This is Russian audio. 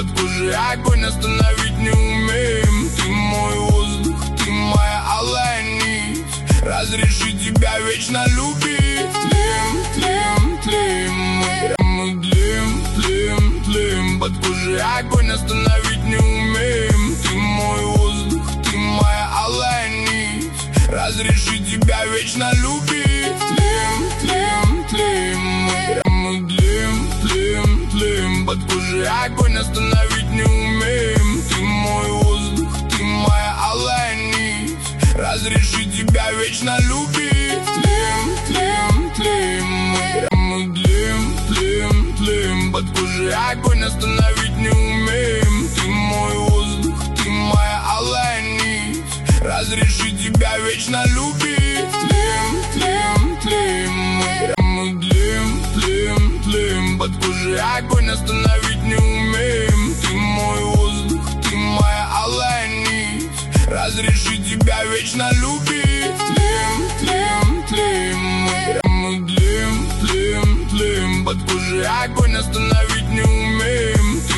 под кожей огонь остановить не умеем. Ты мой воздух, ты моя алая нить. Разреши тебя вечно любить. Тлеем, тлеем, тлеем мы тлеем, тлеем, тлеем. Под кожей огонь остановить не умеем. Ты мой воздух, ты моя алая нить. Разреши тебя вечно любить. Тлеем, тлеем, тлеем мы тлеем, тлеем, тлеем. Под кожей огонь остановить не умеем. Ты мой воздух, ты моя алая нить. Разреши тебя вечно любить. Тлеем, тлеем, тлеем мы тлеем, тлеем, тлеем. Под кожей огонь остановить не умеем. Ты мой воздух, ты моя алая нить. Разреши тебя вечно любить. Тлеем, тлеем, тлеем мы тлеем, тлеем, тлеем. Под кожей огонь остановить не умеем. Ты мой воздух, ты моя алая нить. Разреши тебя вечно любить. Тлеем, тлеем, тлеем мы тлеем, тлеем, тлеем. Под кожей огонь остановить не умеем.